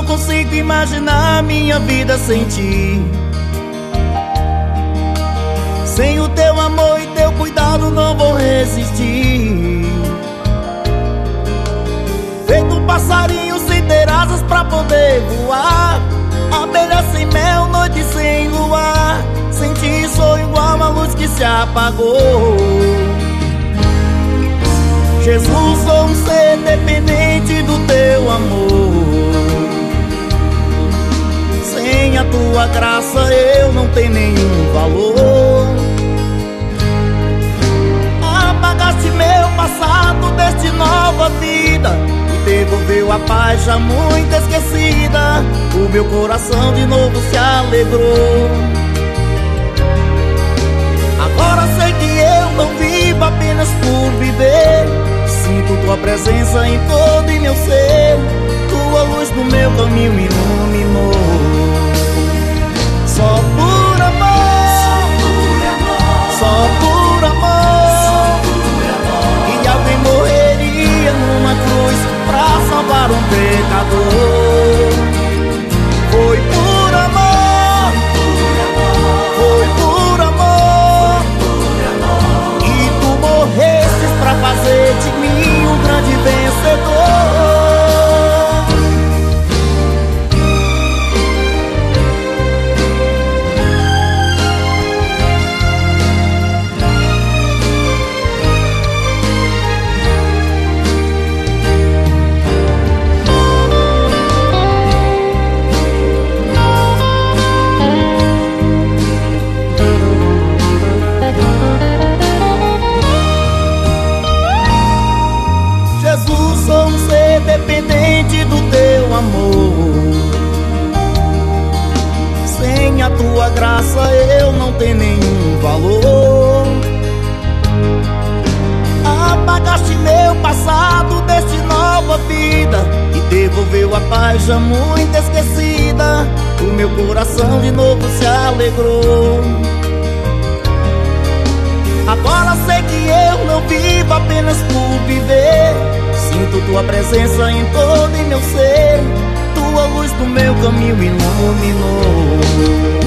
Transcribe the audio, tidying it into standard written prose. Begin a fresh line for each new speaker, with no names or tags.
não consigo imaginar minha vida sem ti. Sem o teu amor e teu cuidado não vou resistir. Feito um passarinho sem ter asas pra poder voar, abelha sem mel, noite sem luar. Sem ti sou igual a luz que se apagou. Jesus, sou um ser dependente do teu amor. Sem a tua graça eu não tenho nenhum valor. Apagaste meu passado, deste nova vida, e devolveu a paz já muito esquecida. O meu coração de novo se alegrou. Agora sei que eu não vivo apenas por viver. Sinto tua presença em todo em meu ser. Tua luz no meu caminho me iluminou. Só por amor, só por amor, que alguém morreria numa cruz pra salvar um pecador. Foi por amor, foi por amor, e tu morrestes pra fazer de mim um grande vencedor. Sou um ser dependente do teu amor. Sem a tua graça eu não tenho nenhum valor. Apagaste meu passado, deste nova vida, e devolveu a paz já muito esquecida. O meu coração de novo se alegrou. Agora sei que eu não vivo apenas por viver. Sinto tua presença em todo em meu ser. Tua luz no meu caminho iluminou.